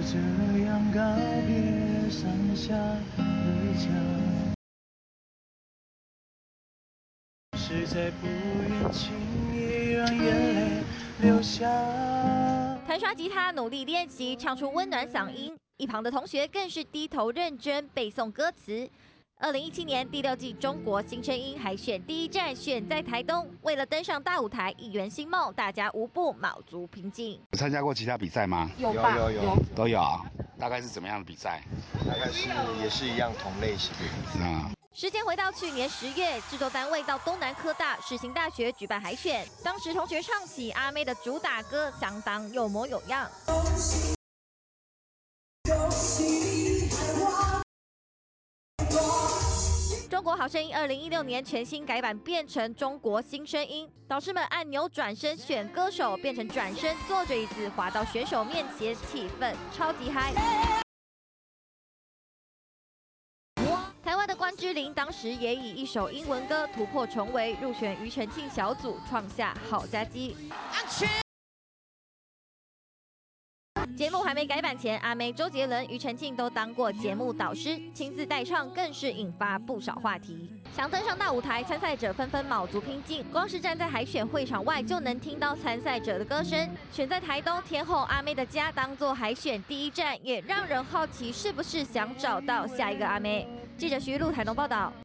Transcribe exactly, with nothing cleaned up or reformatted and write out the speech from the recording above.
这样告别上下回家，实在不愿轻易让眼泪流下。 弹刷吉他，努力练习，唱出温暖嗓音。一旁的同学更是低头认真背诵歌词。二零一七年第六季中国新声音海选第一站选在台东，为了登上大舞台，一圆心梦，大家无不卯足拼劲。 有参加过其他比赛吗？ 有吧？ 有有有都有啊。大概是怎么样的比赛？ 大概是也是一样同类型的比赛。 啊。 时间回到去年十月，制作单位到东南科大世新大学举办海选，当时同学唱起阿妹的主打歌，相当有模有样。中国好声音二零一六年全新改版变成中国新声音，导师们按钮转身选歌手，变成转身坐着椅子滑到选手面前，气氛超级嗨。台湾的关之琳当时也以一首英文歌突破重围，入选庾澄庆小组，创下好佳绩。节目还没改版前，阿妹、周杰伦、庾澄庆都当过节目导师，亲自代唱更是引发不少话题。想登上大舞台，参赛者纷纷卯足拼劲，光是站在海选会场外就能听到参赛者的歌声。选在台东天后阿妹的家当做海选第一站，也让人好奇是不是想找到下一个阿妹。记者徐玉露台东报道。